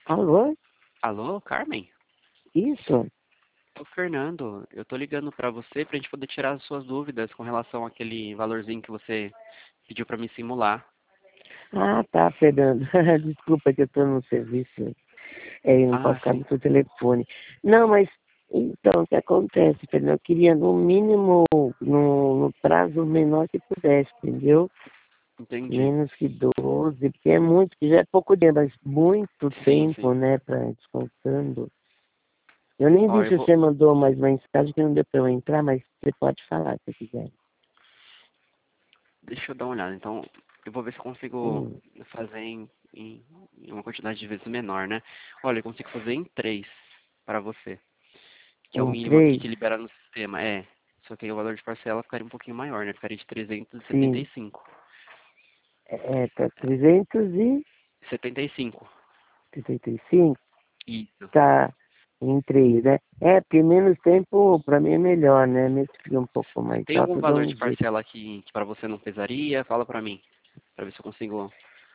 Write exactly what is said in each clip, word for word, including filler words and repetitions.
Alô? Alô, Carmen? Isso? Sou o Fernando. Eu tô ligando pra você pra gente poder tirar as suas dúvidas com relação àquele valorzinho que você pediu pra me simular. Ah, tá, Fernando. Desculpa que eu estou no serviço. É, eu não posso Ah, ficar sim. no seu telefone. Não, mas então, o que acontece, Fernando? Eu queria no mínimo, no, no prazo menor que pudesse, entendeu? Entendi. Menos que doze, porque é muito, que já é pouco tempo, mas muito Sim, tempo, sim. né, para descontando. Eu nem Ó, vi eu se vou... você mandou mais mensagem que não deu para eu entrar, mas você pode falar se quiser. Deixa eu dar uma olhada. Então, eu vou ver se eu consigo Hum, fazer em, em, em uma quantidade de vezes menor, né? Olha, eu consigo fazer em três para você, que é o em mínimo aqui três? que libera no sistema. É, só que aí o valor de parcela ficaria um pouquinho maior, né? Ficaria de trezentos e setenta e Sim. cinco. É, tá trezentos e setenta e cinco. setenta e cinco, Isso. tá em três, né? É, porque menos tempo para mim é melhor, né? Mesmo que fique um pouco mais Tem alto, algum eu dou valor um de jeito. parcela que, que para você não pesaria? Fala para mim, para ver se eu consigo.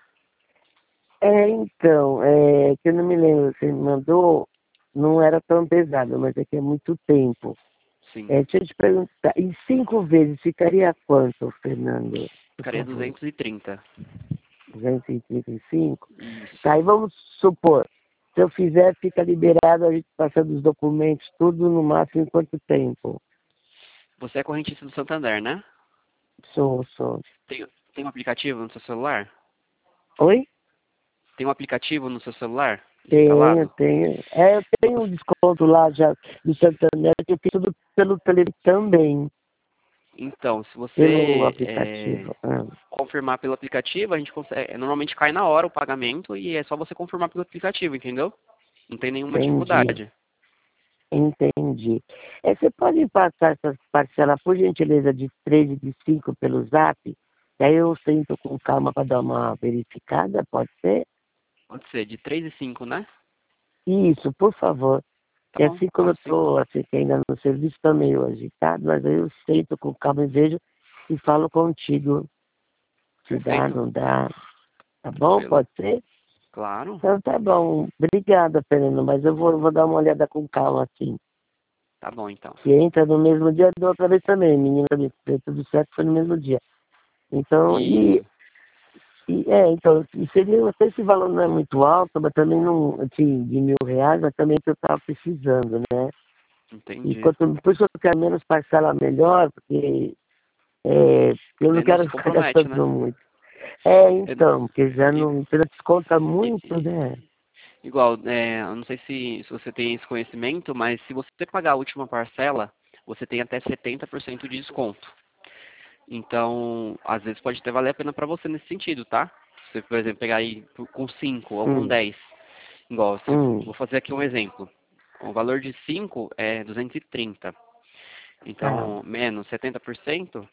É, então, é, que eu não me lembro, você me mandou, não era tão pesado, mas é que é muito tempo. Sim. É, deixa eu te perguntar, em cinco vezes ficaria quanto, Fernando? Por Ficaria favor, duzentos e trinta. duzentos e trinta e cinco. Isso. Tá, e vamos supor, se eu fizer, fica liberado a gente passando os documentos, tudo no máximo em quanto tempo? Você é correntista do Santander, né? Sou, sou. Tem, tem um aplicativo no seu celular? Oi? Tem um aplicativo no seu celular Tenho, instalado? tenho. É, eu tenho um Você- desconto lá já do Santander, que eu fiz tudo pelo telefone também, Então, se pelo você é, aplicativo. Ah, confirmar pelo aplicativo, a gente consegue. é, Normalmente cai na hora o pagamento e é só você confirmar pelo aplicativo, entendeu? Não tem nenhuma entendi, dificuldade. entendi. É, você pode passar essas parcelas, por gentileza, de três e de cinco pelo zap? Daí eu sento com calma para dar uma verificada, pode ser? Pode ser de três e cinco, né? Isso, por favor. Tá E bom, assim como eu passo sim. estou, assim, que ainda no serviço, estou meio agitado, mas aí eu sento com calma e vejo e falo contigo. Se dá, Perfeito. não dá. Tá bom? Tranquilo. Pode ser? Claro. Então tá bom. Obrigada, Fernando, mas eu vou, vou dar uma olhada com calma, assim. Tá bom, então. Se entra no mesmo dia, da outra vez também. Menina, deu tudo certo, foi no mesmo dia. Então, e, Isso. e é, então, e seria, não sei se o valor não é muito alto, mas também não, assim, de mil reais, mas também que eu estava precisando, né? E Entendi. quanto, por isso que eu quero menos parcela melhor, porque é, eu não Daí não quero se ficar compromete, né? gastando muito. É, É, então, porque já i- não, você desconta i- muito, i- né? igual, é, eu não sei se, se você tem esse conhecimento, mas se você pagar a última parcela, você tem até setenta por cento de desconto. Então, às vezes pode até valer a pena para você nesse sentido, tá? Se você, por exemplo, pegar aí por- com cinco ou com Hum, dez, igual, se, hum, vou fazer aqui um exemplo. O valor de cinco é duzentos e trinta. tá. Então, menos setenta por cento,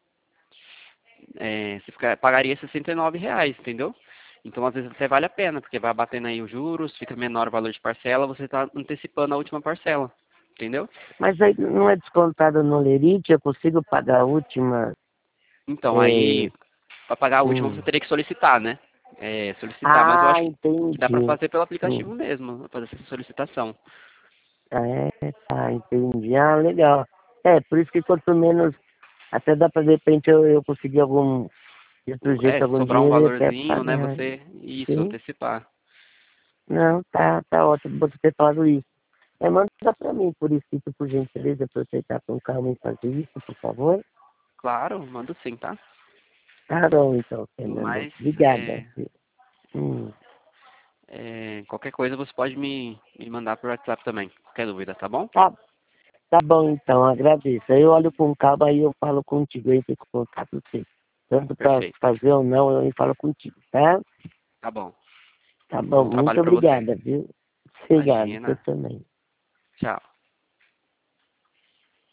é, você fica- pagaria sessenta e nove reais, entendeu? Então, às vezes até vale a pena, porque vai batendo aí os juros, fica menor o valor de parcela, você está antecipando a última parcela, entendeu? Mas aí não é descontado no Lerite, eu consigo pagar a última. Então, É, aí, para pagar a última, você hum. teria que solicitar, né? É, solicitar, mas eu Ah, acho que, que dá para entendi. fazer pelo Hum. aplicativo mesmo, fazer essa solicitação. Ah, é, tá, entendi. Ah, legal. É, por isso que quanto menos, até dá para de repente eu, eu conseguir algum, de outro jeito, É, se algum sobrar um dinheiro e até valorzinho, né, pagar. você, isso, Sim. antecipar. Não, tá, tá ótimo você ter falado isso. É, manda para mim por escrito, por gentileza, para eu aceitar com calma e fazer isso, por favor. Claro, mando sim, tá? Tá bom, então, Fernando. Mas, Obrigada. é, Hum. é, qualquer coisa você pode me, me mandar por WhatsApp também, qualquer dúvida, tá bom? Tá, tá bom, então, agradeço. Aí eu olho com calma e eu falo contigo, eu entro em contato com você. Tanto para Perfeito. fazer ou não, eu falo contigo, tá? Tá bom. Tá bom, Bom muito trabalho pra você. obrigada, viu? Obrigado, você Imagina. também. Tchau.